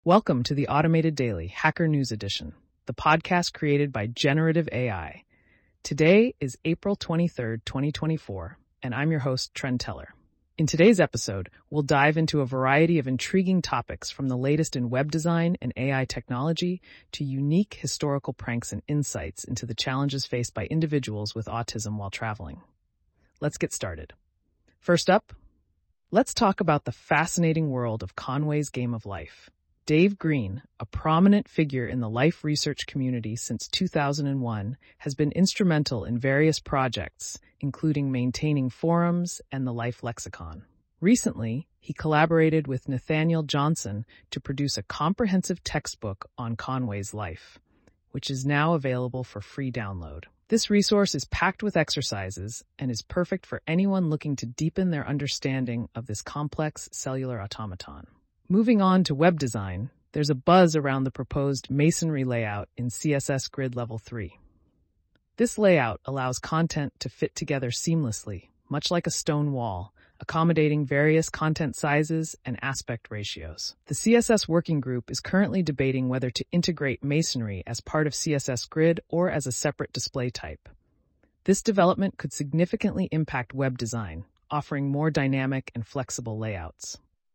Welcome to the Automated Daily Hacker News Edition, the podcast created by Generative AI. Today is April 23rd, 2024, and I'm your host, Trent Teller. In today's episode, we'll dive into a variety of intriguing topics from the latest in web design and AI technology to unique historical pranks and insights into the challenges faced by individuals with autism while traveling. Let's get started. First up, let's talk about the fascinating world of Conway's Game of Life. Dave Green, a prominent figure in the life research community since 2001, has been instrumental in various projects, including maintaining forums and the Life Lexicon. Recently, he collaborated with Nathaniel Johnson to produce a comprehensive textbook on Conway's life, which is now available for free download. This resource is packed with exercises and is perfect for anyone looking to deepen their understanding of this complex cellular automaton. Moving on to web design, there's a buzz around the proposed masonry layout in CSS Grid Level 3. This layout allows content to fit together seamlessly, much like a stone wall, accommodating various content sizes and aspect ratios. The CSS Working Group is currently debating whether to integrate masonry as part of CSS Grid or as a separate display type. This development could significantly impact web design, offering more dynamic and flexible layouts.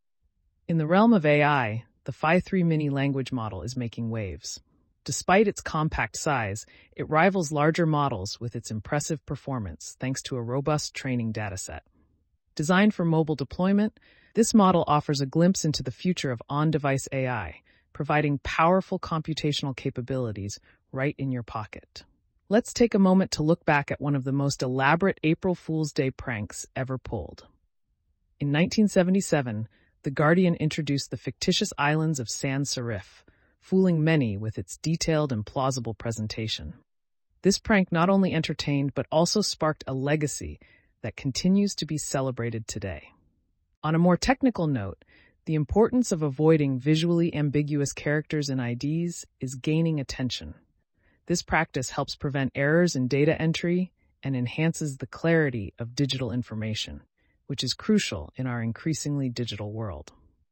In the realm of AI, the Phi 3 mini language model is making waves. Despite its compact size, it rivals larger models with its impressive performance thanks to a robust training dataset. Designed for mobile deployment, this model offers a glimpse into the future of on-device AI, providing powerful computational capabilities right in your pocket. Let's take a moment to look back at one of the most elaborate April Fool's Day pranks ever pulled. In 1977, The Guardian introduced the fictitious islands of Sans Serif, fooling many with its detailed and plausible presentation. This prank not only entertained but also sparked a legacy that continues to be celebrated today. On a more technical note, the importance of avoiding visually ambiguous characters in IDs is gaining attention. This practice helps prevent errors in data entry and enhances the clarity of digital information, which is crucial in our increasingly digital world.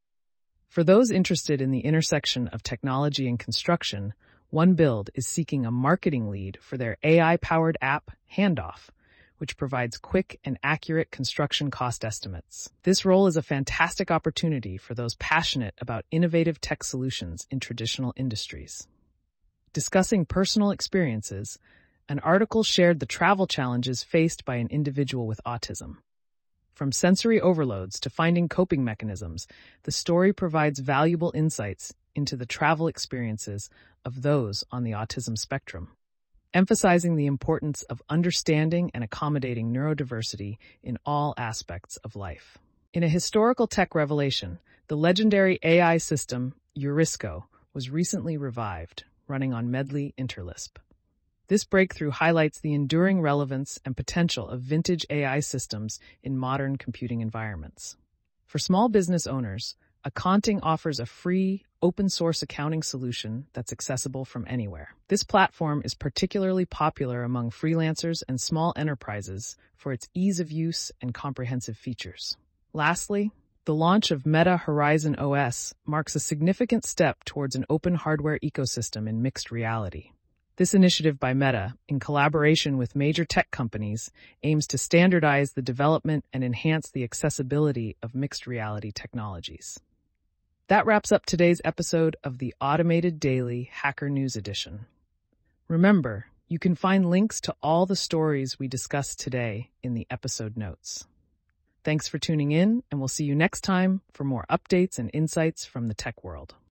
For those interested in the intersection of technology and construction, OneBuild is seeking a marketing lead for their AI-powered app, Handoff, which provides quick and accurate construction cost estimates. This role is a fantastic opportunity for those passionate about innovative tech solutions in traditional industries. Discussing personal experiences, an article shared the travel challenges faced by an individual with autism. From sensory overloads to finding coping mechanisms, the story provides valuable insights into the travel experiences of those on the autism spectrum, emphasizing the importance of understanding and accommodating neurodiversity in all aspects of life. In a historical tech revelation, the legendary AI system Eurisco was recently revived, running on Medley Interlisp. This breakthrough highlights the enduring relevance and potential of vintage AI systems in modern computing environments. For small business owners, Accounting offers a free, open-source accounting solution that's accessible from anywhere. This platform is particularly popular among freelancers and small enterprises for its ease of use and comprehensive features. Lastly, the launch of Meta Horizon OS marks a significant step towards an open hardware ecosystem in mixed reality. This initiative by Meta, in collaboration with major tech companies, aims to standardize the development and enhance the accessibility of mixed reality technologies. That wraps up today's episode of the Automated Daily Hacker News Edition. Remember, you can find links to all the stories we discussed today in the episode notes. Thanks for tuning in, and we'll see you next time for more updates and insights from the tech world.